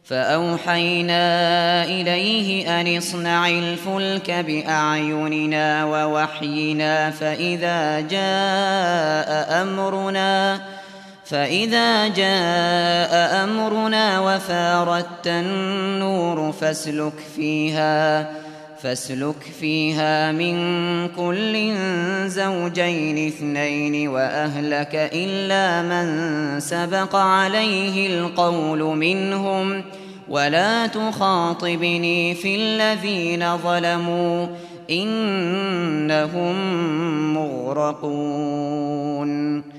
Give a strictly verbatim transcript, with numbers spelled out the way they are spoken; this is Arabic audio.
فأوحينا إليه أن اصنع الفلك بأعيننا ووحينا فإذا جاء أمرنا فإذا جاء أمرنا وفارت النور فاسلك فيها فاسلك فيها من كل زوجين اثنين وأهلك إلا من سبق عليه القول منهم ولا تخاطبني في الذين ظلموا إنهم مغرقون.